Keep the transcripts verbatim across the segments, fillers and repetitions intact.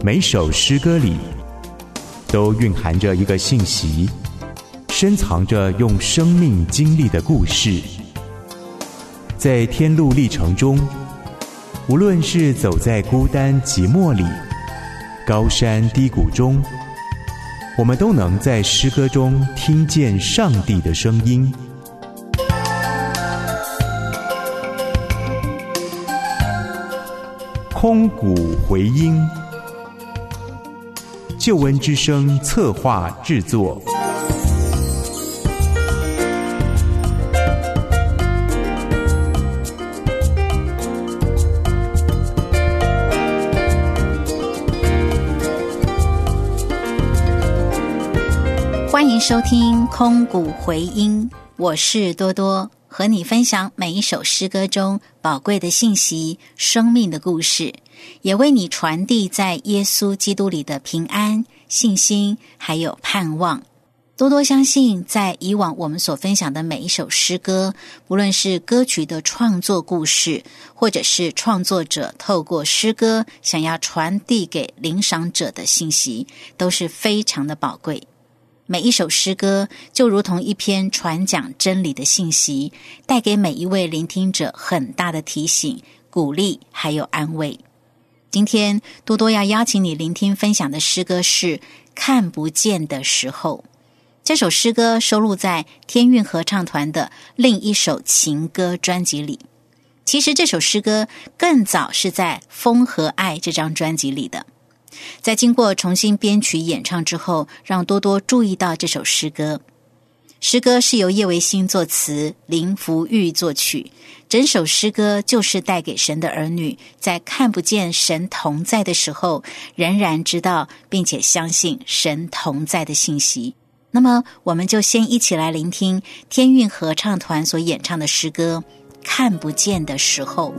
每首诗歌里都蕴含着一个信息，深藏着用生命经历的故事。在天路历程中，无论是走在孤单寂寞里，高山低谷中，我们都能在诗歌中听见上帝的声音。空谷回音，救恩之声策划制作。 欢迎收听空谷回音，我是多多，和你分享每一首诗歌中宝贵的信息、生命的故事，也为你传递在耶稣基督里的平安、信心还有盼望。多多相信，在以往我们所分享的每一首诗歌，不论是歌曲的创作故事，或者是创作者透过诗歌想要传递给领赏者的信息，都是非常的宝贵。每一首诗歌就如同一篇传讲真理的信息，带给每一位聆听者很大的提醒、鼓励还有安慰。今天多多要邀请你聆听分享的诗歌是《看不见的时候》。这首诗歌收录在天韵合唱团的另一首情歌专辑里。其实这首诗歌更早是在《风和爱》这张专辑里的。在经过重新编曲演唱之后，让多多注意到这首诗歌。诗歌是由叶维新作词，林福玉作曲。整首诗歌就是带给神的儿女，在看不见神同在的时候，仍然知道并且相信神同在的信息。那么我们就先一起来聆听天韵合唱团所演唱的诗歌《看不见的时候》。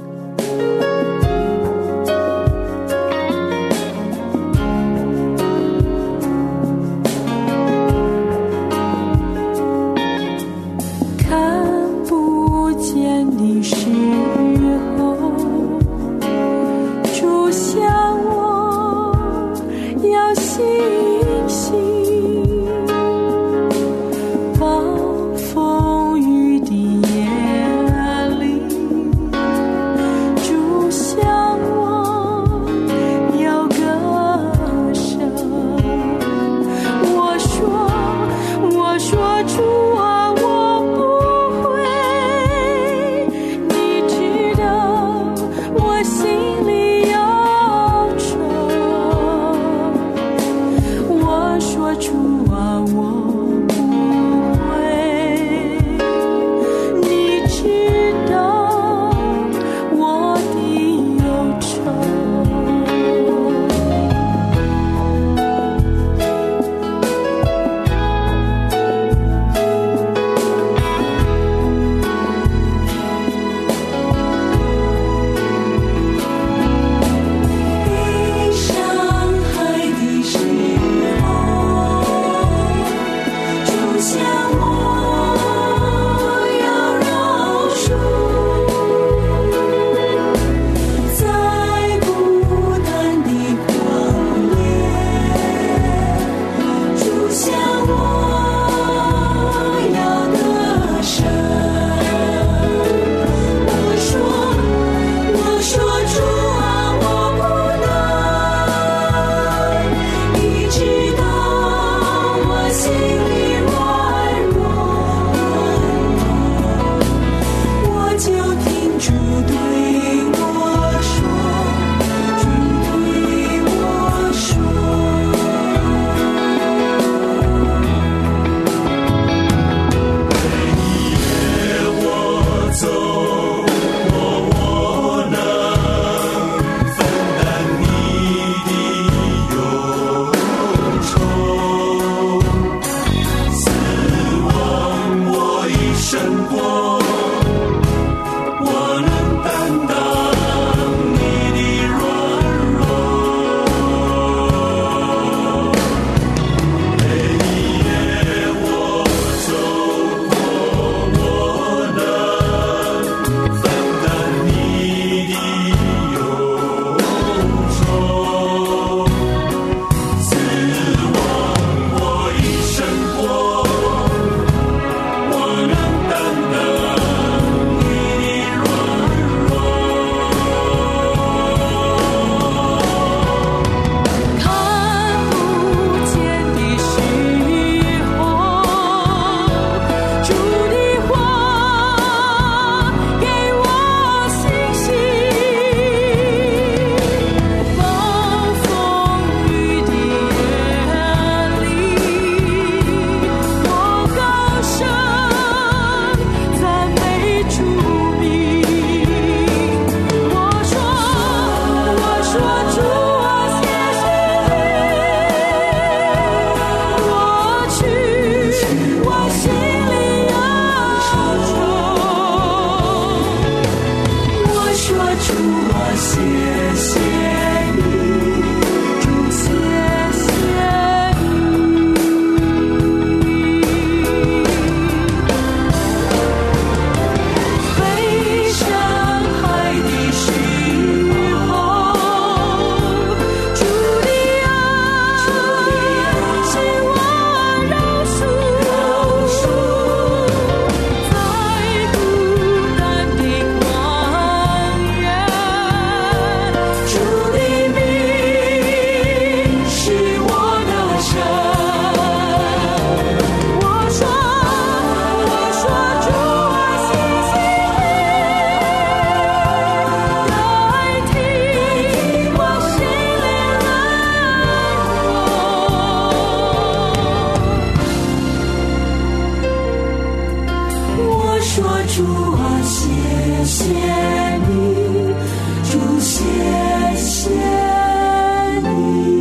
主啊，谢谢你，主谢谢你。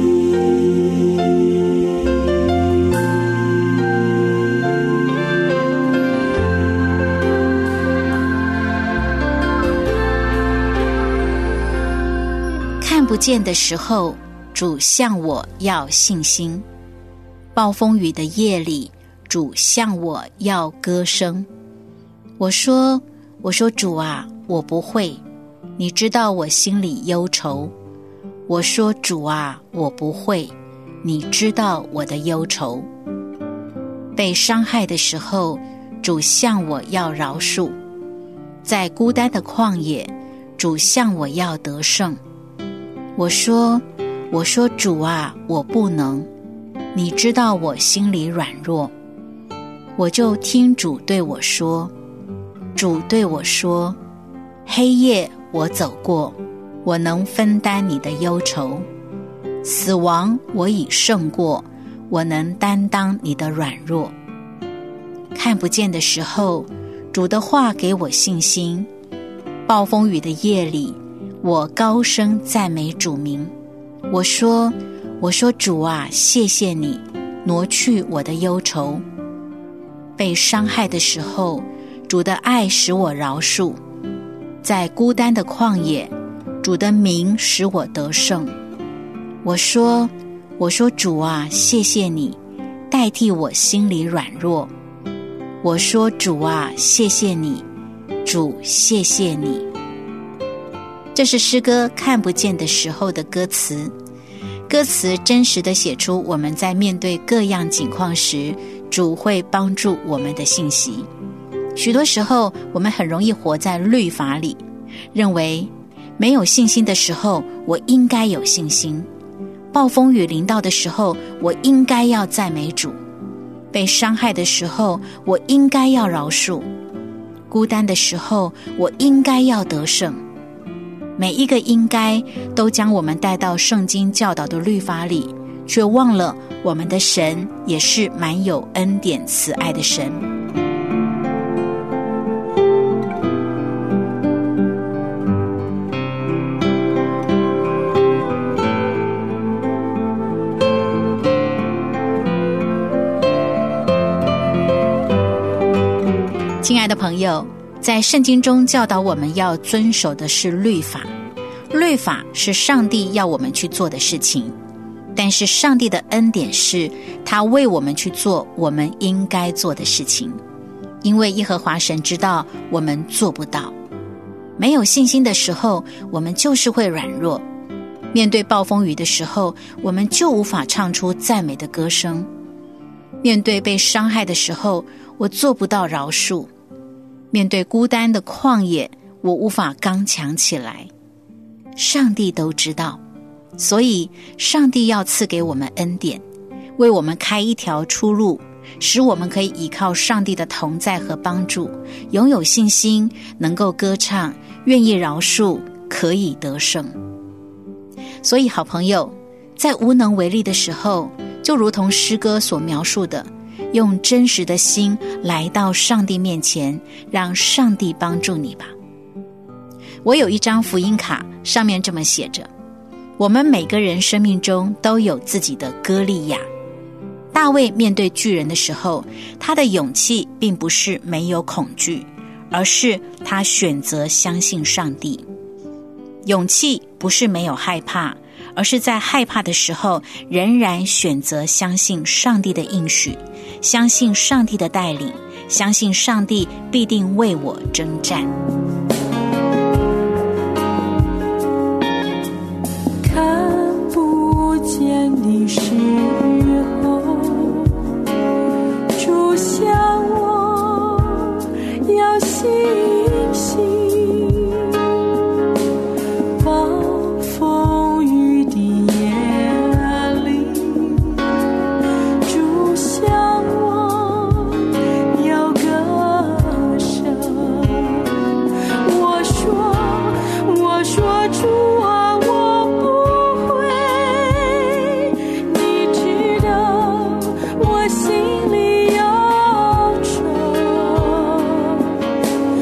看不见的时候，主向我要信心；暴风雨的夜里，主向我要歌声。我说我说主啊，我不会，你知道我心里忧愁。我说主啊，我不会，你知道我的忧愁。被伤害的时候，主向我要饶恕；在孤单的旷野，主向我要得胜。我说我说主啊，我不能，你知道我心里软弱。我就听主对我说，主对我说，黑夜我走过，我能分担你的忧愁；死亡我已胜过，我能担当你的软弱。看不见的时候，主的话给我信心；暴风雨的夜里，我高声赞美主名。我说我说主啊，谢谢你挪去我的忧愁。被伤害的时候，主的爱使我饶恕；在孤单的旷野，主的名使我得胜。我说我说主啊，谢谢你代替我心里软弱。我说主啊，谢谢你，主谢谢你。这是诗歌看不见的时候的歌词，歌词真实地写出我们在面对各样境况时，主会帮助我们的信息。许多时候我们很容易活在律法里，认为没有信心的时候我应该有信心，暴风雨临到的时候我应该要赞美主，被伤害的时候我应该要饶恕，孤单的时候我应该要得胜。每一个应该都将我们带到圣经教导的律法里，却忘了我们的神也是满有恩典慈爱的神。亲爱的朋友，在圣经中教导我们要遵守的是律法，律法是上帝要我们去做的事情，但是上帝的恩典是他为我们去做我们应该做的事情，因为耶和华神知道我们做不到。没有信心的时候，我们就是会软弱；面对暴风雨的时候，我们就无法唱出赞美的歌声；面对被伤害的时候，我做不到饶恕；面对孤单的旷野，我无法刚强起来。上帝都知道，所以上帝要赐给我们恩典，为我们开一条出路，使我们可以依靠上帝的同在和帮助，拥有信心，能够歌唱，愿意饶恕，可以得胜。所以好朋友，在无能为力的时候，就如同诗歌所描述的，用真实的心来到上帝面前，让上帝帮助你吧。我有一张福音卡，上面这么写着：我们每个人生命中都有自己的歌利亚。大卫面对巨人的时候，他的勇气并不是没有恐惧，而是他选择相信上帝。勇气不是没有害怕，而是在害怕的时候仍然选择相信上帝的应许，相信上帝的带领，相信上帝必定为我征战。 看不见的时候，主向我要信心，暴风雨的夜里，主向我要歌声。我说我说主啊，我不会，你知道我心里忧愁。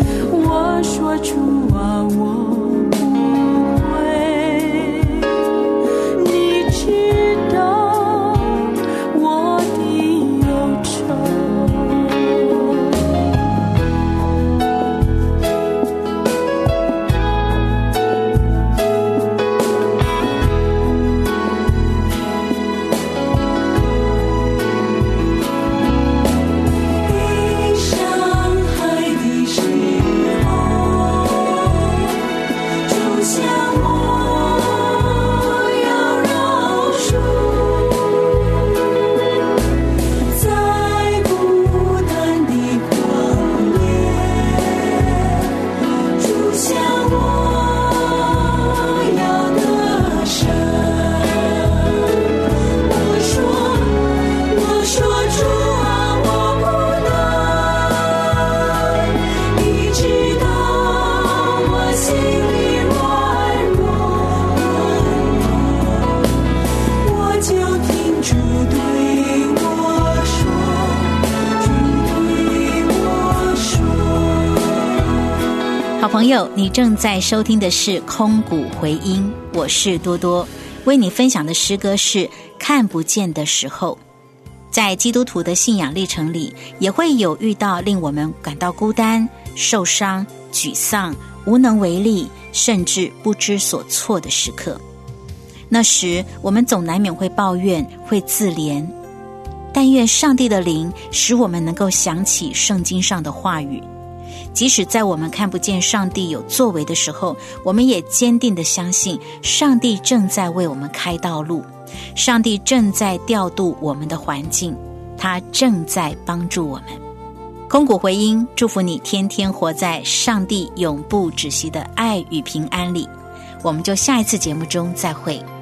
好朋友，你正在收听的是空谷回音，我是多多，为你分享的诗歌是看不见的时候。在基督徒的信仰历程里，也会有遇到令我们感到孤单、受伤、沮丧、无能为力，甚至不知所措的时刻。那时我们总难免会抱怨，会自怜，但愿上帝的灵使我们能够想起圣经上的话语，即使在我们看不见上帝有作为的时候，我们也坚定地相信上帝正在为我们开道路，上帝正在调度我们的环境，他正在帮助我们。空谷回音，祝福你天天活在上帝永不止息的爱与平安里。我们就下一次节目中再会。